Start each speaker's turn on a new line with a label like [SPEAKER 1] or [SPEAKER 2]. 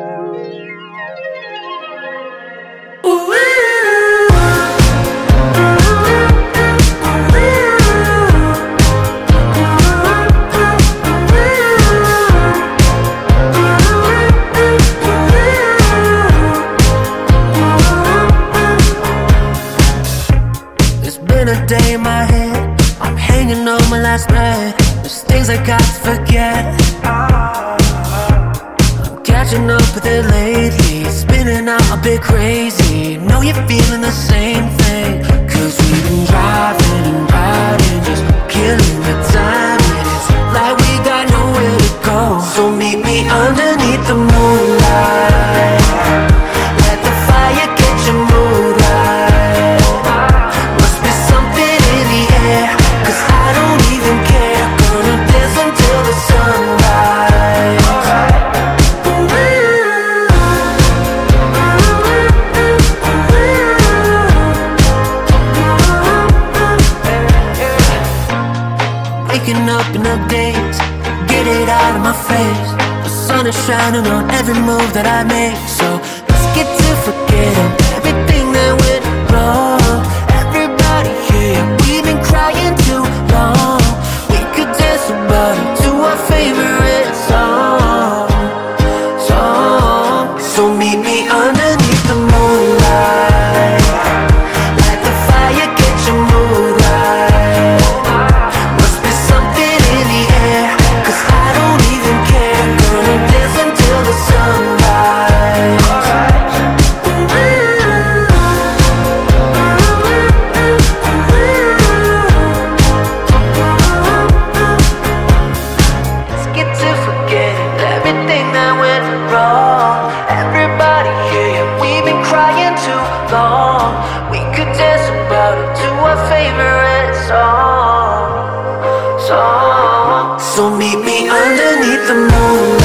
[SPEAKER 1] A day in my head, I'm hanging on my last breath. There's things I got to forget. I'm catching up with it lately, spinning out a bit crazy. Know you're feeling the same thing, 'cause we've been driving and riding, just killing the time. And it's like we got nowhere to go. So meet me underneath the moonlight. Let the fire get your mood right. Must be something in the air, 'cause I don't even care. Gonna dance until the sunrise. Waking up in the days, get it out of my face. The sun is shining on every move that I make. So let's get to forgetting everything that went wrong. Everybody here, we've been crying too long. We could dance about it to our favorite song. So meet me underneath the moonlight. Let the fire get your mood right. Must be something in the air, 'cause I don't even care. Gonna dance until the sunrise. Let's get to forgetting everything that went wrong. Everybody here, we've been crying too long. We could dance about it to our favorite song. So meet me underneath the moon.